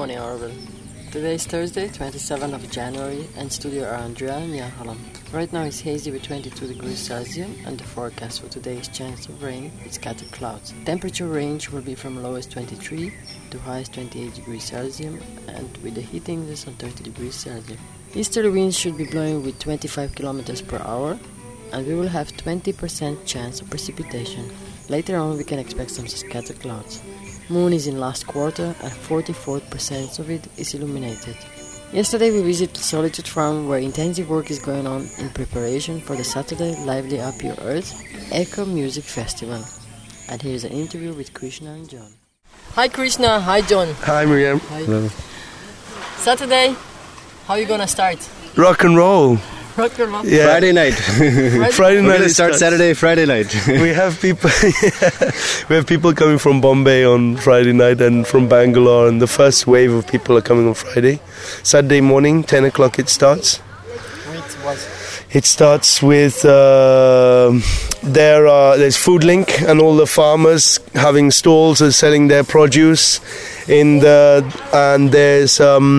morning, Orville. Today is Thursday, 27th of January, and studio are Andrea and Jan Hallam. Right now it's hazy with 22 degrees Celsius, and the forecast for today is chance of rain with scattered clouds. Temperature range will be from lowest 23 to highest 28 degrees Celsius, and with the heat index on 30 degrees Celsius. Easterly winds should be blowing with 25 kilometers per hour, and we will have 20% chance of precipitation. Later on we can expect some scattered clouds. Moon is in last quarter and 44% of it is illuminated. Yesterday we visited Solitude Farm, where intensive work is going on in preparation for the Saturday Lively Up Your Earth Echo Music Festival. And here's an interview with Krishna and John. Hi Krishna, hi John. Hi Miriam. Hi. Saturday, how are you gonna start? Rock and roll. Rock and roll. Yeah. Friday night. Friday night. We're gonna start Saturday, Friday night. We have people. We have people coming from Bombay on Friday night and from Bangalore, and the first wave of people are coming on Friday. Saturday morning, 10 o'clock it starts. It starts with there's Food Link and all the farmers having stalls and selling their produce and there's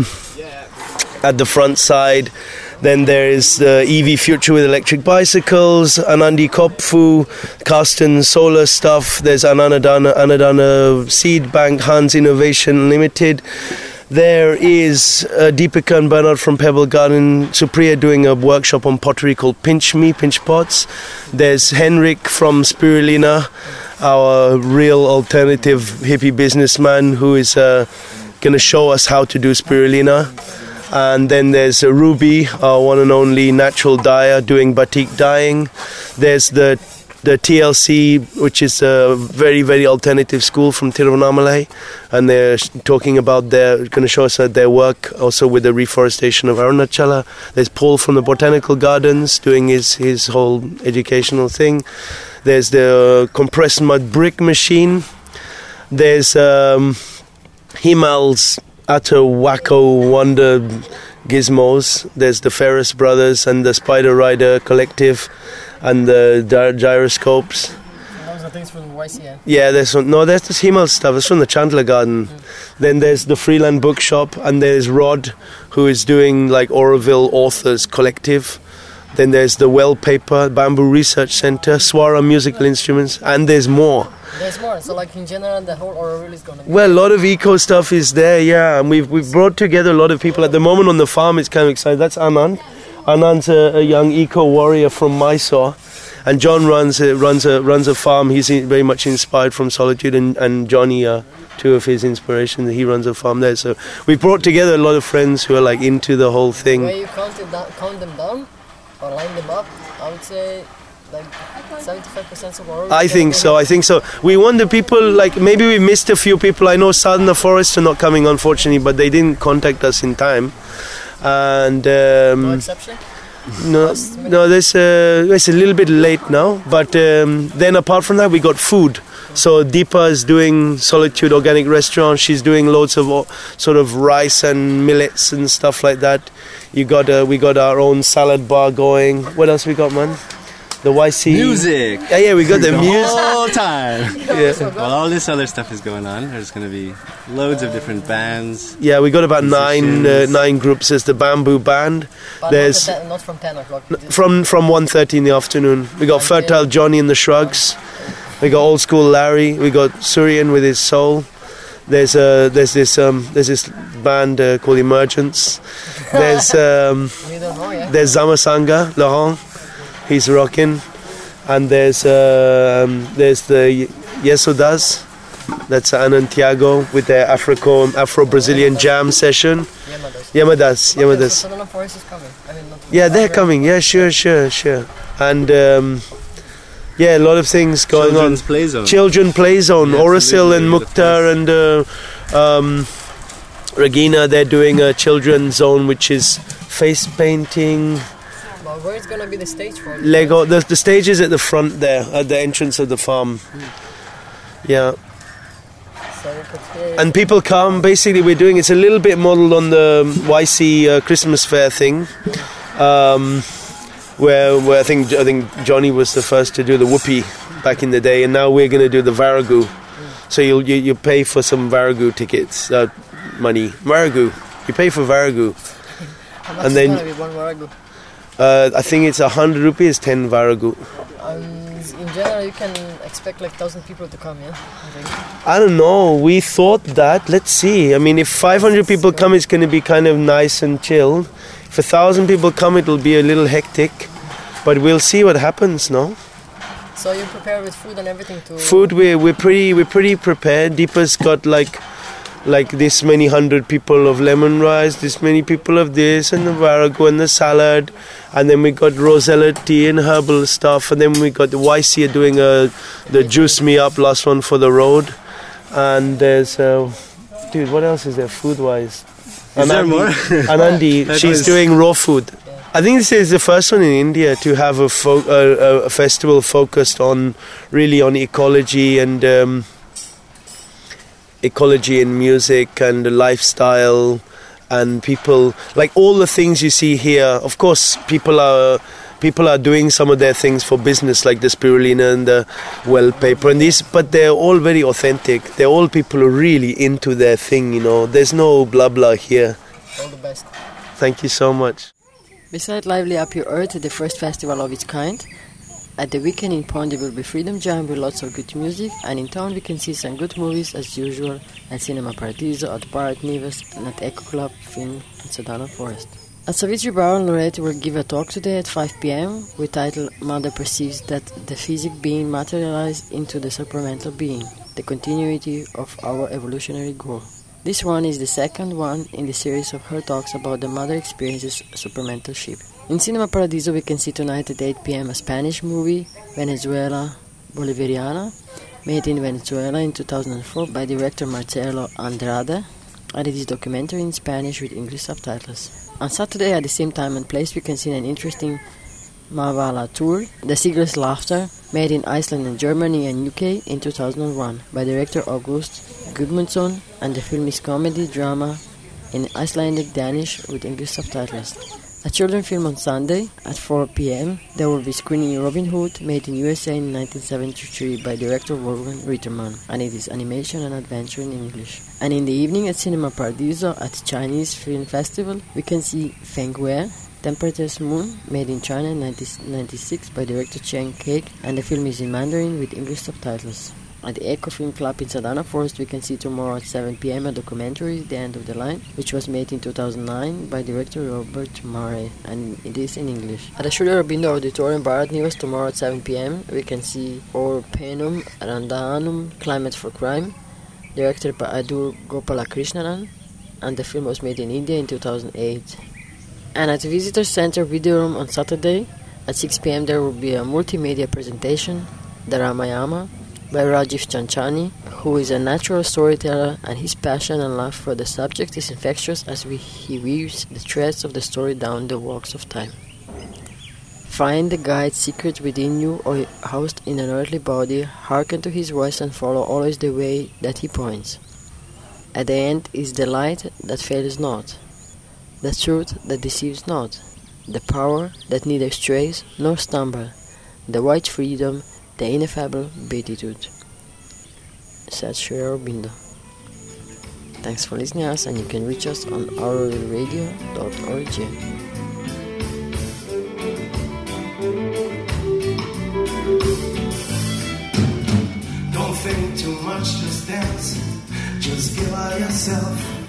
at the front side. Then there is the EV Future with electric bicycles, Anandi Kopfu, Carsten solar stuff. There's Anadana Seed Bank, Hans Innovation Limited. There is Deepika and Bernard from Pebble Garden, Supriya doing a workshop on pottery called Pinch Pots. There's Henrik from Spirulina, our real alternative hippie businessman who is going to show us how to do spirulina. And then there's Ruby, our one and only natural dyer, doing batik dyeing. There's the TLC, which is a very, very alternative school from Tiruvannamalai, and they're talking about going to show us their work also with the reforestation of Arunachala. There's Paul from the Botanical Gardens doing his whole educational thing. There's the compressed mud brick machine. There's Himal's utter wacko wonder gizmos. There's the Ferris Brothers and the Spider Rider Collective and the gyroscopes. Those are things from YCN. Yeah, that's the Himal stuff. It's from the Chandler Garden. Then there's the Freeland Bookshop, and there's Rod, who is doing like Oroville Authors Collective. Then there's the Wellpaper Bamboo Research Center, Swara Musical Instruments, and there's more. There's more, so like in general the whole Oroville is going to be... Well, a lot of eco stuff is there, yeah, and we've brought together a lot of people. At the moment on the farm it's kind of exciting. That's Anand. Anand's a young eco warrior from Mysore, and John runs a farm. He's very much inspired from Solitude, and Johnny, two of his inspirations. He runs a farm there. So we've brought together a lot of friends who are like into the whole thing. The way you count them down or line them up, I would say like 75% of Oroville. I think so. We want the people, like maybe we missed a few people. I know Sadhana Forests are not coming, unfortunately, but they didn't contact us in time. And no exception? No, it's a little bit late now. But then apart from that, we got food. So Deepa is doing Solitude Organic Restaurant. She's doing loads of sort of rice and millets and stuff like that. We got our own salad bar going. What else we got, man? The YC music. Yeah, we got the music all time. Yeah. Well, all this other stuff is going on. There's going to be loads of different bands. Yeah, we got about nine groups. There's the Bamboo Band. But there's not from 10 o'clock. From 1:30 in the afternoon. We got Fertile Johnny and the Shrugs. We got Old School Larry. We got Suryan with his soul. There's this band called Emergence. There's Zamasanga Laurent. He's rocking, and there's the Yesodas. That's Anand Tiago with their Afro-Brazilian jam session. Yamadas. Sadhana Forest is coming. Yeah, they're coming. Yeah, sure. And a lot of things going on. Children Play Zone. Orasil and Mukhtar and Regina. They're doing a children's zone, which is face painting. Where is going to be the stage for? Lego. The stage is at the front there, at the entrance of the farm. Yeah. And people come. Basically, it's a little bit modelled on the YC Christmas fair thing, where I think Johnny was the first to do the whoopee back in the day, and now we're going to do the Varagu. So you pay for some Varagu tickets. money. Varagu. You pay for Varagu. How much And is then- going to be one Varagu? I think it's 100 rupees, 10 Varagu. In general, you can expect like 1,000 people to come, yeah? I think. I don't know. We thought that. Let's see. I mean, if 500 people come, it's going to be kind of nice and chilled. If 1,000 people come, it'll be a little hectic. But we'll see what happens, no? So you prepare with food and everything to... Food, we're pretty prepared. Deepa's got like this many hundred people of lemon rice, this many people of this, and the Varagu and the salad, and then we got Rosella tea and herbal stuff, and then we got the YC doing the juice me up last one for the road, and there's dude, what else is there food wise? Is there more? Anandi, That she's was- doing raw food. I think this is the first one in India to have a festival focused on really on ecology and music and the lifestyle and people, like all the things you see here. Of course, people are doing some of their things for business, like the spirulina and the well paper and these, but they're all very authentic. They're all people who are really into their thing, you know. There's no blah blah here. All the best. Thank you so much. Beside Lively Up Your Earth, the first festival of its kind, at the weekend in Pond there will be Freedom Jam with lots of good music, and in town we can see some good movies as usual at Cinema Paradiso, at Bar at Neves, and at Echo Club Film in Sedana Forest. At Savitri Brown, Loretta will give a talk today at 5 p.m. with title Mother Perceives that the physic being materialized into the supramental being, the continuity of our evolutionary goal. This one is the second one in the series of her talks about the mother experiences supramentalship. In Cinema Paradiso we can see tonight at 8 p.m. a Spanish movie, Venezuela Bolivariana, made in Venezuela in 2004 by director Marcelo Andrade, and it is documentary in Spanish with English subtitles. On Saturday at the same time and place we can see an interesting Mavala tour, The Seagull's Laughter, made in Iceland and Germany and UK in 2001 by director August Gudmundsson, and the film is comedy drama in Icelandic Danish with English subtitles. A children's film on Sunday at 4 p.m. There will be screening Robin Hood, made in USA in 1973 by director Wolfgang Rittermann, and it is animation and adventure in English. And in the evening at Cinema Paradiso at the Chinese Film Festival we can see Feng Wei, Temperature's Moon, made in China in 1996 by director Cheng Keik, and the film is in Mandarin with English subtitles. At the Echo Film Club in Sedana Forest we can see tomorrow at 7 p.m. a documentary, The End of the Line, which was made in 2009 by director Robert Murray, and it is in English. At the Sri Aurobindo Auditorium Bar at Neves tomorrow at 7 p.m. we can see Or Penum Randanum, Climate for Crime, directed by Adur Gopalakrishnan, and the film was made in India in 2008. And at the Visitor Center Video Room on Saturday at 6 p.m. there will be a multimedia presentation, The Ramayana, by Rajiv Chanchani, who is a natural storyteller, and his passion and love for the subject is infectious as he weaves the threads of the story down the walks of time. Find the guide's secret within you or housed in an earthly body, hearken to his voice and follow always the way that he points. At the end is the light that fails not, the truth that deceives not, the power that neither strays nor stumbles, the white freedom, the ineffable beatitude. Said Sri Aurobindo. Thanks for listening to us, and you can reach us on auroradio.org. Don't think too much, just dance. Just give out yourself.